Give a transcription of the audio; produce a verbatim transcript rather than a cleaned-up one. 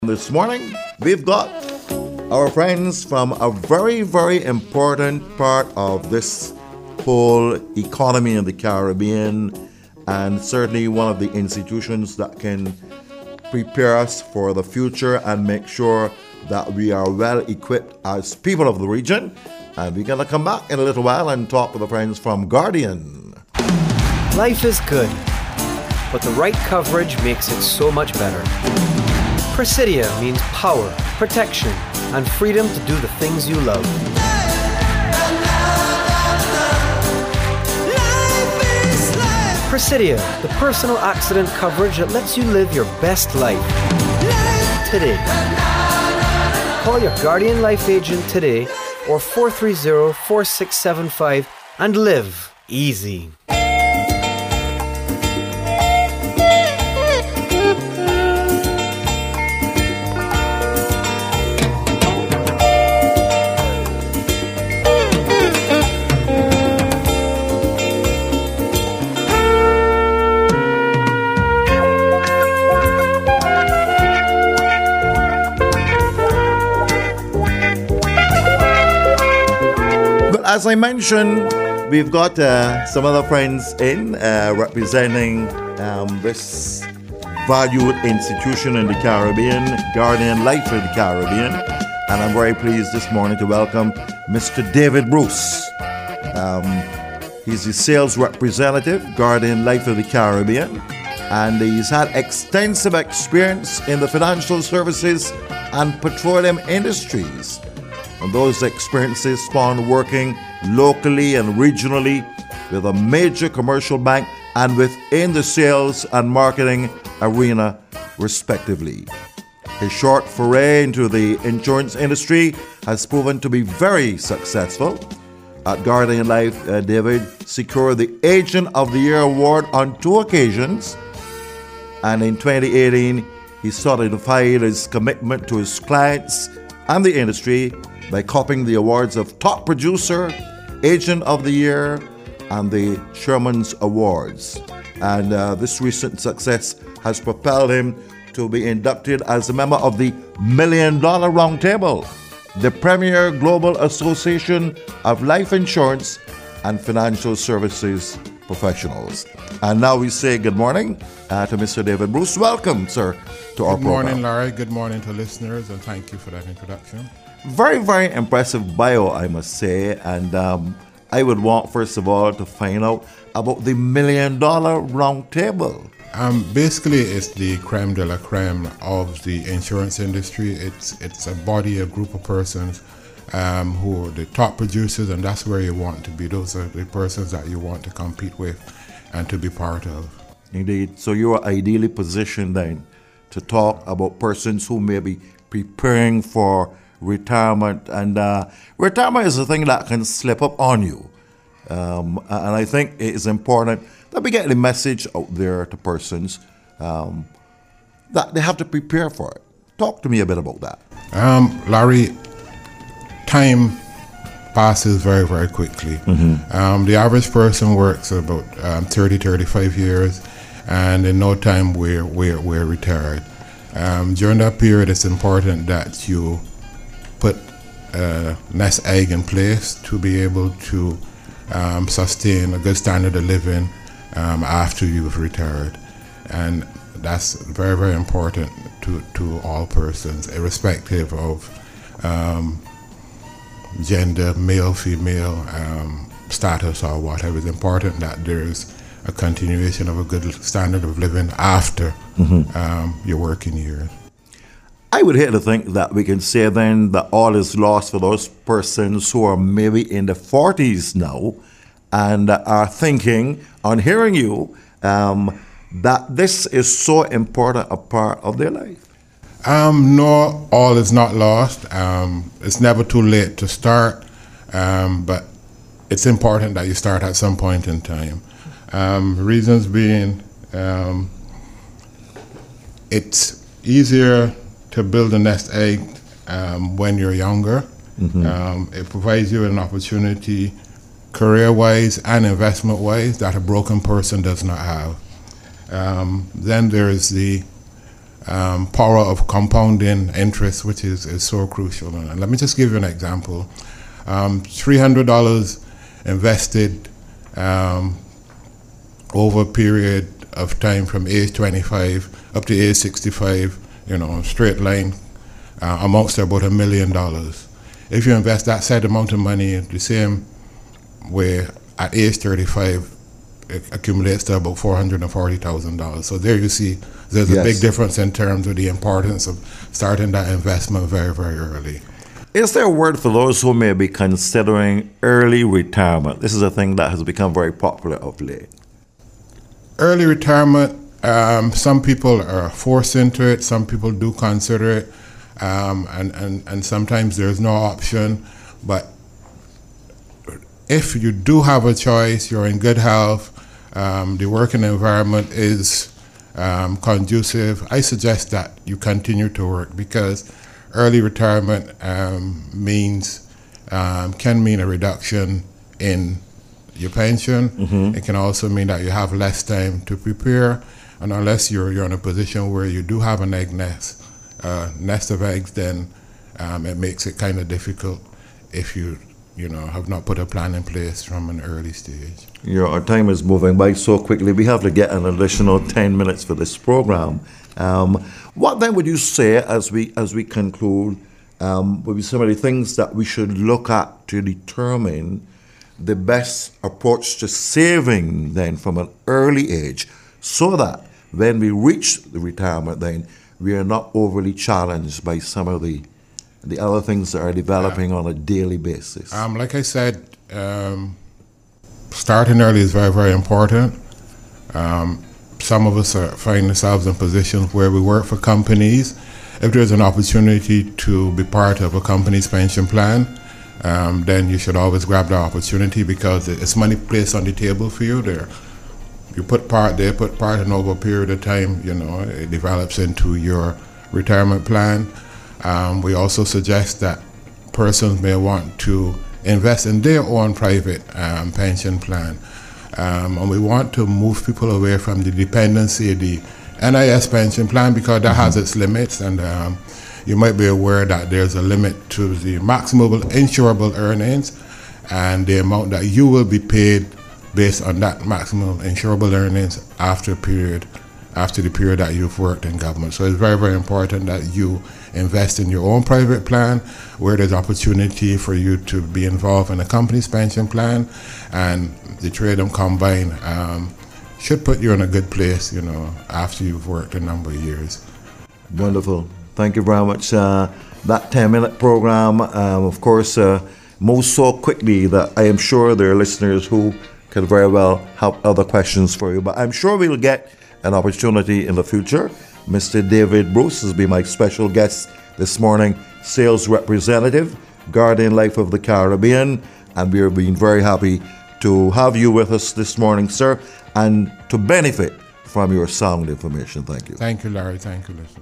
This morning, we've got our friends from a very, very important part of this whole economy in the Caribbean, and certainly one of the institutions that can prepare us for the future and make sure that we are well equipped as people of the region. And we're going to come back in a little while and talk with the friends from Guardian. Life is good, but the right coverage makes it so much better. Presidia means power, protection, and freedom to do the things you love. Presidia, the personal accident coverage that lets you live your best life. Today. Call your Guardian Life agent today or four three zero, four six seven five and live easy. As I mentioned, we've got uh, some other friends in uh, representing um, this valued institution in the Caribbean, Guardian Life in the Caribbean, and I'm very pleased this morning to welcome Mister David Bruce. Um, he's the sales representative, Guardian Life of the Caribbean, and he's had extensive experience in the financial services and petroleum industries. And those experiences spawned working locally and regionally with a major commercial bank and within the sales and marketing arena, respectively. His short foray into the insurance industry has proven to be very successful. At Guardian Life, uh, David secured the Agent of the Year award on two occasions, and in twenty eighteen, he solidified his commitment to his clients and the industry by copying the awards of Top Producer, Agent of the Year, and the Sherman's Awards. And uh, this recent success has propelled him to be inducted as a member of the Million Dollar Roundtable, the premier global association of life insurance and financial services professionals. And now we say good morning uh, to Mister David Bruce. Welcome, sir, to our program. Good morning, Larry. Good morning to listeners, and thank you for that introduction. Very, very impressive bio, I must say. And um, I would want, first of all, to find out about the Million Dollar Roundtable. Um, basically, it's the creme de la creme of the insurance industry. It's it's a body, a group of persons um, who are the top producers, and that's where you want to be. Those are the persons that you want to compete with and to be part of. Indeed. So you are ideally positioned then to talk about persons who may be preparing for retirement, and uh, retirement is a thing that can slip up on you, um, and I think it is important that we get the message out there to persons um, that they have to prepare for it. Talk to me a bit about that. Um, Larry, time passes very, very quickly. Mm-hmm. Um, the average person works about um, thirty, thirty-five years, and in no time we're, we're, we're retired. Um, during that period, it's important that you put a nest egg in place to be able to um, sustain a good standard of living um, after you've retired. And that's very, very important to, to all persons, irrespective of um, gender, male, female, um, status or whatever. It's important that there's a continuation of a good standard of living after mm-hmm. um, your working years. I would hate to think that we can say then that all is lost for those persons who are maybe in the forties now and are thinking, on hearing you, um, that this is so important a part of their life. Um, no, all is not lost. Um, it's never too late to start, um, but it's important that you start at some point in time. Um, reasons being, um, it's easier to build a nest egg um, when you're younger. Mm-hmm. Um, it provides you an opportunity career-wise and investment-wise that a broken person does not have. Um, then there is the um, power of compounding interest, which is, is so crucial. And let me just give you an example. Um, three hundred dollars invested um, over a period of time from age twenty-five up to age sixty-five, you know, straight line, uh, amounts to about a million dollars. If you invest that said amount of money the same way at age thirty-five, it accumulates to about four hundred forty thousand dollars. So there you see there's a yes. big difference in terms of the importance of starting that investment very, very early. Is there a word for those who may be considering early retirement? This is a thing that has become very popular of late. Early retirement, um, some people are forced into it, some people do consider it, um, and, and, and sometimes there's no option. But if you do have a choice, you're in good health, um, the working environment is um, conducive, I suggest that you continue to work, because early retirement um, means um, can mean a reduction in your pension. Mm-hmm. It can also mean that you have less time to prepare, and unless you're you're in a position where you do have an egg nest, uh, nest of eggs, then um, it makes it kind of difficult if you you know have not put a plan in place from an early stage. You know, our time is moving by so quickly. We have to get an additional ten minutes for this program. Um, what then would you say as we as we conclude um, would be some of the things that we should look at to determine the best approach to saving then from an early age, so that when we reach the retirement then we are not overly challenged by some of the the other things that are developing uh, on a daily basis? Um, like I said, um, starting early is very, very important. Um, Some of us are find ourselves in positions where we work for companies. If there's an opportunity to be part of a company's pension plan, um, then you should always grab the opportunity, because it's money placed on the table for you there. You put part there, put part, and over a period of time, you know, it develops into your retirement plan. Um, we also suggest that persons may want to invest in their own private um, pension plan. Um, and we want to move people away from the dependency of the N I S pension plan, because that mm-hmm. has its limits, and um, you might be aware that there's a limit to the maximum insurable earnings and the amount that you will be paid based on that maximum insurable earnings after a period, after the period that you've worked in government. So it's very, very important that you invest in your own private plan, where there's opportunity for you to be involved in a company's pension plan, and the three of them combined um, should put you in a good place, you know, after you've worked a number of years. Wonderful. Thank you very much. Uh, that ten-minute program, um, of course, uh, moves so quickly that I am sure there are listeners who could very well have other questions for you, but I'm sure we'll get an opportunity in the future. Mister David Bruce has been my special guest this morning, sales representative, Guardian Life of the Caribbean, and we are being very happy to have you with us this morning, sir, and to benefit from your sound information. Thank you. Thank you, Larry. Thank you, listener.